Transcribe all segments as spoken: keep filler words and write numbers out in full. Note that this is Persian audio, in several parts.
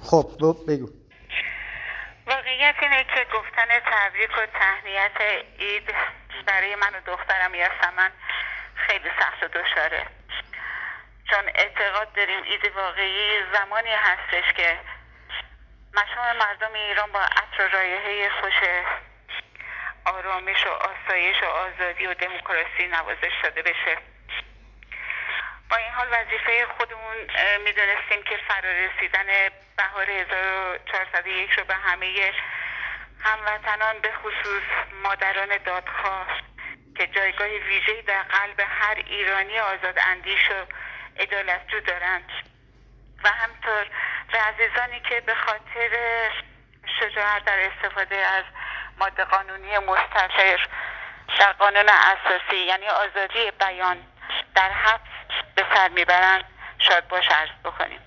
خب بگو. واقعیت اینه که گفتن تبریک و تهنیت عید برای من و دخترم یاسمن خیلی سخت و دشواره، چون اعتقاد داریم عید واقعی زمانی هستش که مشام مردم ایران با عطر و رایحه خوش آرامش و آسایش و آزادی و دموکراسی نوازش داده بشه. با این حال وظیفه خودمون میدونستیم که فرارسیدن بهار هزار و چهارصد و یک رو به همه هموطنان به خصوص مادران دادخواه که جایگاه ویژه‌ای در قلب هر ایرانی آزاد اندیش و عدالتجو دارند و همطور به عزیزانی که به خاطر شجاعت در استفاده از ماده قانونی مستقر در قانون اساسی یعنی آزادی بیان در حبس به سر میبرند شاد باش عرض بکنیم.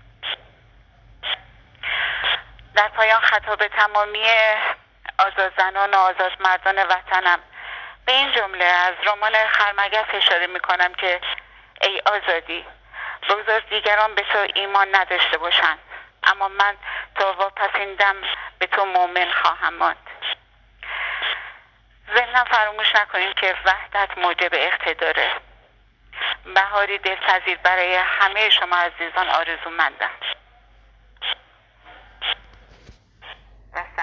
در پایان خطاب تمامی آزاد زنان و آزاد مردان وطنم به این جمله از رمان خرمگس اشاره میکنم که ای آزادی، بگذار دیگران به تو ایمان نداشته باشند، اما من تا واپسیندم به تو مؤمن خواهم ماند. ضمناً فراموش نکنیم که وحدت موجب اقتداره. بهاری دلپذیر برای همه شما عزیزان آرزومندم.